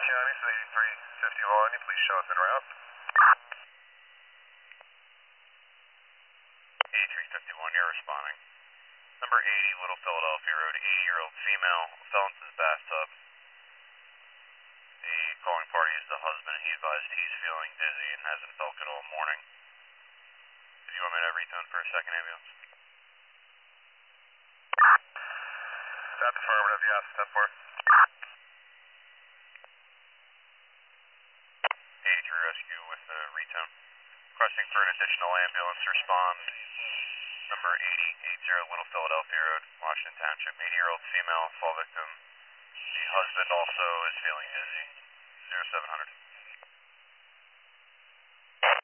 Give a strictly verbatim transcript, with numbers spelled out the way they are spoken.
County, this is eighty-three fifty-one. Can you please show us en route? eighty-three fifty-one, you're responding. Number eighty, Little Philadelphia Road, eighty-year-old female fell into the bathtub. The calling party is the husband. He advised he's feeling dizzy and hasn't felt good all morning. Do you want me to retone for a second ambulance? That's affirmative, yes, ten four. eighty-three Rescue with the retone. Requesting for an additional ambulance, respond. Number eighty, eighty Little Philadelphia Road, Washington Township. eighty-year-old female, fall victim. The husband also is feeling dizzy. zero seven hundred.